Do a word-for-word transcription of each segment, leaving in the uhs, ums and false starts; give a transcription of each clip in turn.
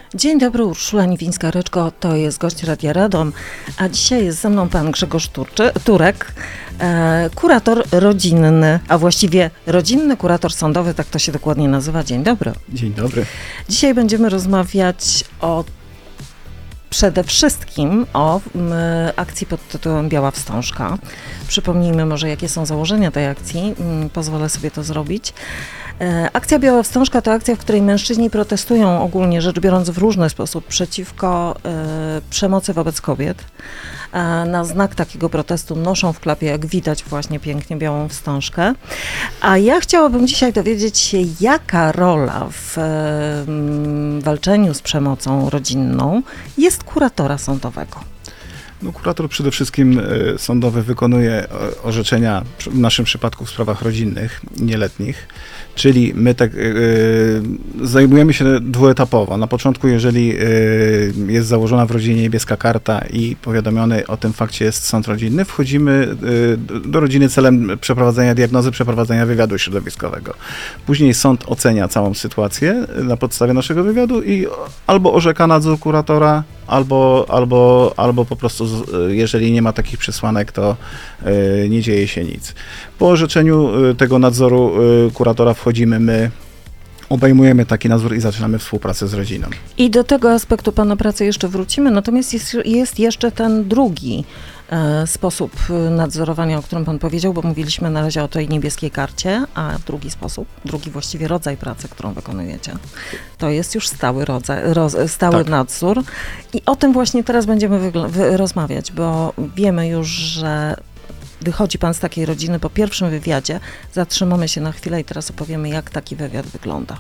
Dzień dobry, Urszula Niwińska-Ryczko, to jest gość Radia Radom, a dzisiaj jest ze mną pan Grzegorz Turczy, Turek, e, kurator rodzinny, a właściwie rodzinny kurator sądowy, tak to się dokładnie nazywa. Dzień dobry. Dzień dobry. Dzisiaj będziemy rozmawiać o przede wszystkim o m, akcji pod tytułem Biała Wstążka. Przypomnijmy może, jakie są założenia tej akcji. M, pozwolę sobie to zrobić. E, akcja Biała Wstążka to akcja, w której mężczyźni protestują ogólnie rzecz biorąc w różny sposób przeciwko e, przemocy wobec kobiet. A na znak takiego protestu noszą w klapie, jak widać, właśnie pięknie białą wstążkę. A ja chciałabym dzisiaj dowiedzieć się, jaka rola w e, walczeniu z przemocą rodzinną jest kuratora sądowego. No, kurator przede wszystkim y, sądowy wykonuje o, orzeczenia, w naszym przypadku w sprawach rodzinnych, nieletnich, czyli my tak y, zajmujemy się dwuetapowo. Na początku, jeżeli y, jest założona w rodzinie niebieska karta i powiadomiony o tym fakcie jest sąd rodzinny, wchodzimy y, do rodziny celem przeprowadzenia diagnozy, przeprowadzenia wywiadu środowiskowego. Później sąd ocenia całą sytuację na podstawie naszego wywiadu i albo orzeka nadzór kuratora, albo, albo, albo po prostu jeżeli nie ma takich przesłanek, to y, nie dzieje się nic. Po orzeczeniu y, tego nadzoru y, kuratora wchodzimy my, obejmujemy taki nadzór i zaczynamy współpracę z rodziną. I do tego aspektu pana pracy jeszcze wrócimy, natomiast jest, jest jeszcze ten drugi e, sposób nadzorowania, o którym pan powiedział, bo mówiliśmy na razie o tej niebieskiej karcie, a drugi sposób, drugi właściwie rodzaj pracy, którą wykonujecie, to jest już stały, rodzaj, roz, stały tak. nadzór. I o tym właśnie teraz będziemy wygl- wy- rozmawiać, bo wiemy już, że wychodzi pan z takiej rodziny po pierwszym wywiadzie. Zatrzymamy się na chwilę i teraz opowiemy, jak taki wywiad wygląda.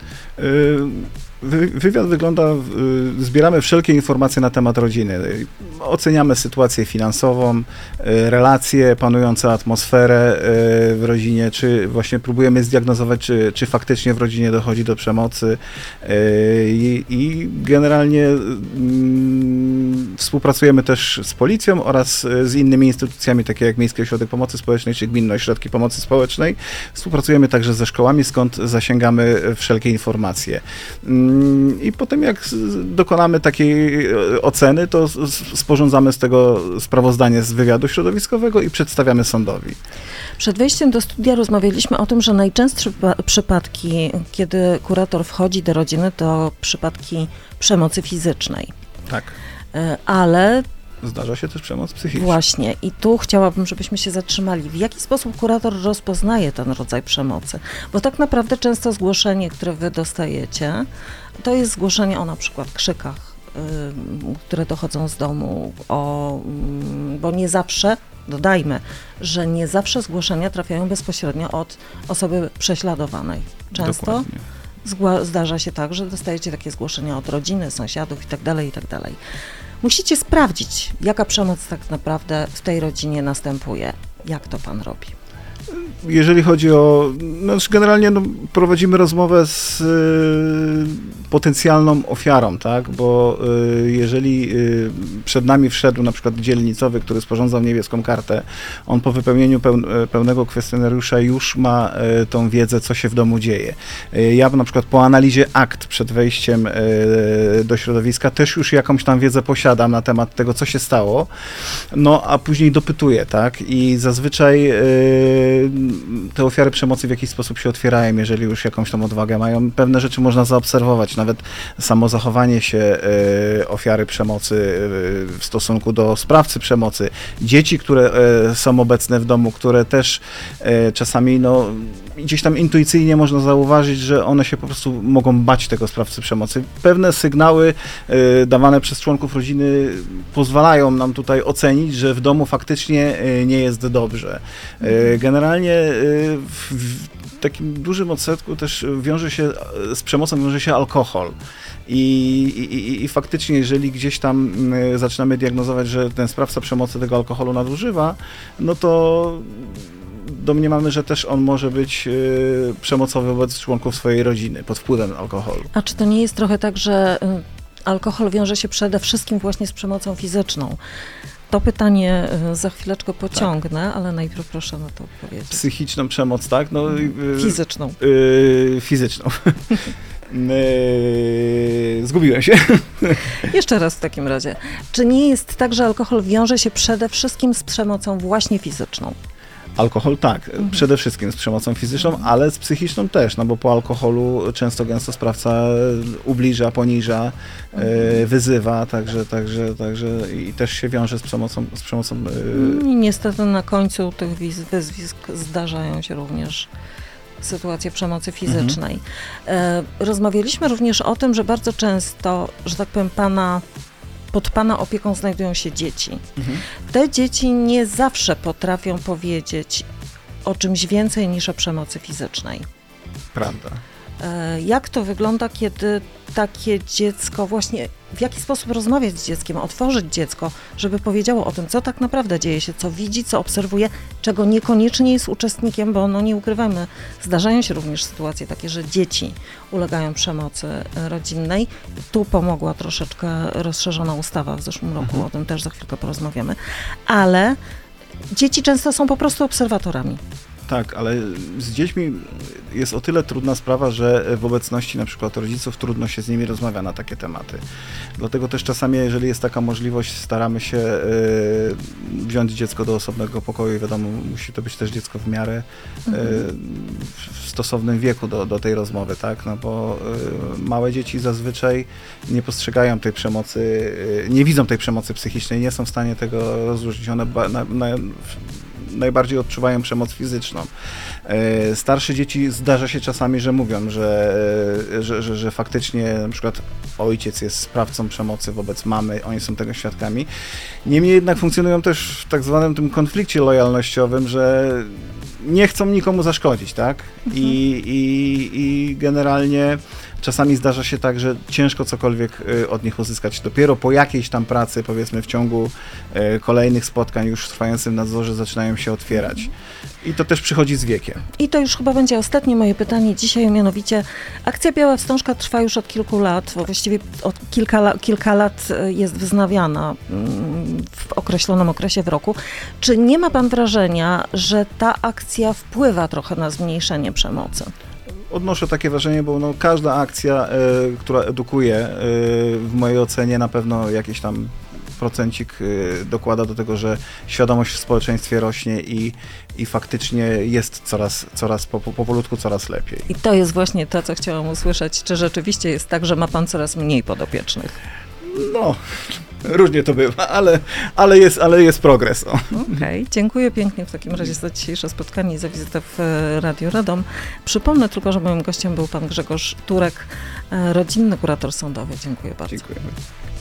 Wy, wywiad wygląda, zbieramy wszelkie informacje na temat rodziny. Oceniamy sytuację finansową, relacje, panującą atmosferę w rodzinie, czy właśnie próbujemy zdiagnozować, czy, czy faktycznie w rodzinie dochodzi do przemocy i, i generalnie mm, współpracujemy też z policją oraz z innymi instytucjami, takie jak Miejski Ośrodek Pomocy Społecznej, czy Gminne Ośrodki Pomocy Społecznej. Współpracujemy także ze szkołami, skąd zasięgamy wszelkie informacje. I potem jak dokonamy takiej oceny, to sporządzamy z tego sprawozdanie z wywiadu środowiskowego i przedstawiamy sądowi. Przed wejściem do studia rozmawialiśmy o tym, że najczęstsze przypadki, kiedy kurator wchodzi do rodziny, to przypadki przemocy fizycznej. Tak. Ale zdarza się też przemoc psychiczna. Właśnie. I tu chciałabym, żebyśmy się zatrzymali. W jaki sposób kurator rozpoznaje ten rodzaj przemocy? Bo tak naprawdę często zgłoszenie, które wy dostajecie, to jest zgłoszenie o na przykład krzykach, yy, które dochodzą z domu, o, yy, bo nie zawsze, dodajmy, że nie zawsze zgłoszenia trafiają bezpośrednio od osoby prześladowanej. Często zgła- zdarza się tak, że dostajecie takie zgłoszenia od rodziny, sąsiadów i tak dalej, i tak dalej. Musicie sprawdzić, jaka przemoc tak naprawdę w tej rodzinie następuje. Jak to pan robi? Jeżeli chodzi o, no generalnie no, prowadzimy rozmowę z y, potencjalną ofiarą, tak, bo y, jeżeli y, przed nami wszedł na przykład dzielnicowy, który sporządzał niebieską kartę, on po wypełnieniu peł, pełnego kwestionariusza już ma y, tą wiedzę, co się w domu dzieje. Y, ja na przykład po analizie akt przed wejściem y, do środowiska też już jakąś tam wiedzę posiadam na temat tego, co się stało, no a później dopytuję, tak, i zazwyczaj y, te ofiary przemocy w jakiś sposób się otwierają, jeżeli już jakąś tą odwagę mają. Pewne rzeczy można zaobserwować, nawet samo zachowanie się y, ofiary przemocy y, w stosunku do sprawcy przemocy. Dzieci, które y, są obecne w domu, które też y, czasami no, gdzieś tam intuicyjnie można zauważyć, że one się po prostu mogą bać tego sprawcy przemocy. Pewne sygnały y, dawane przez członków rodziny pozwalają nam tutaj ocenić, że w domu faktycznie y, nie jest dobrze. Y, generalnie y, w, w takim dużym odsetku też wiąże się z przemocą wiąże się alkohol. I, i, I faktycznie, jeżeli gdzieś tam y, zaczynamy diagnozować, że ten sprawca przemocy tego alkoholu nadużywa, no to domniemamy, że też on może być y, przemocowy wobec członków swojej rodziny pod wpływem alkoholu. A czy to nie jest trochę tak, że y, alkohol wiąże się przede wszystkim właśnie z przemocą fizyczną? To pytanie y, za chwileczkę pociągnę, tak. Ale najpierw proszę na to odpowiedzieć. Psychiczną przemoc, tak? No, y, fizyczną. Y, fizyczną. Yy, zgubiłem się. Jeszcze raz w takim razie. Czy nie jest tak, że alkohol wiąże się przede wszystkim z przemocą właśnie fizyczną? Alkohol tak, Mhm. przede wszystkim z przemocą fizyczną, ale z psychiczną też, no bo po alkoholu często gęsto sprawca ubliża, poniża, Mhm. e, wyzywa, także, także, także i też się wiąże z przemocą. Z przemocą e, I niestety na końcu tych wiz- wyzwisk zdarzają się również sytuacje przemocy fizycznej. E, rozmawialiśmy również o tym, że bardzo często, że tak powiem, pana, pod pana opieką znajdują się dzieci. mhm. Te dzieci nie zawsze potrafią powiedzieć o czymś więcej niż o przemocy fizycznej. Prawda. E, Jak to wygląda, kiedy takie dziecko właśnie, w jaki sposób rozmawiać z dzieckiem, otworzyć dziecko, żeby powiedziało o tym, co tak naprawdę dzieje się, co widzi, co obserwuje, czego niekoniecznie jest uczestnikiem, bo no nie ukrywajmy, zdarzają się również sytuacje takie, że dzieci ulegają przemocy e, rodzinnej. Tu pomogła troszeczkę rozszerzona ustawa w zeszłym roku, Mhm. o tym też za chwilkę porozmawiamy, ale dzieci często są po prostu obserwatorami. Tak, ale z dziećmi jest o tyle trudna sprawa, że w obecności na przykład rodziców trudno się z nimi rozmawia na takie tematy. Dlatego też czasami, jeżeli jest taka możliwość, staramy się y, wziąć dziecko do osobnego pokoju. Wiadomo, musi to być też dziecko w miarę y, w stosownym wieku do, do tej rozmowy, tak? No bo y, małe dzieci zazwyczaj nie postrzegają tej przemocy, y, nie widzą tej przemocy psychicznej, nie są w stanie tego rozróżnić. One ba, na, na, najbardziej odczuwają przemoc fizyczną. E, Starsze dzieci zdarza się czasami, że mówią, że, że, że, że faktycznie na przykład ojciec jest sprawcą przemocy wobec mamy, oni są tego świadkami. Niemniej jednak funkcjonują też w tak zwanym tym konflikcie lojalnościowym, że nie chcą nikomu zaszkodzić, tak? I, i, i generalnie czasami zdarza się tak, że ciężko cokolwiek y, od nich uzyskać. Dopiero po jakiejś tam pracy, powiedzmy w ciągu y, kolejnych spotkań już w trwającym nadzorze zaczynają się otwierać. I to też przychodzi z wiekiem. I to już chyba będzie ostatnie moje pytanie dzisiaj, mianowicie akcja Biała Wstążka trwa już od kilku lat, właściwie od kilka, la- kilka lat y, jest wznawiana mm, w określonym okresie w roku. Czy nie ma pan wrażenia, że ta akcja wpływa trochę na zmniejszenie przemocy? Odnoszę takie wrażenie, bo no, każda akcja, y, która edukuje, y, w mojej ocenie na pewno jakiś tam procencik y, dokłada do tego, że świadomość w społeczeństwie rośnie i, i faktycznie jest coraz, coraz po, po, powolutku coraz lepiej. I to jest właśnie to, co chciałam usłyszeć. Czy rzeczywiście jest tak, że ma pan coraz mniej podopiecznych? No, różnie to bywa, ale, ale, jest, ale jest progres. O. Okej, dziękuję pięknie w takim razie za dzisiejsze spotkanie i za wizytę w e, Radiu Radom. Przypomnę tylko, że moim gościem był pan Grzegorz Turek, e, rodzinny kurator sądowy. Dziękuję bardzo. Dziękujemy.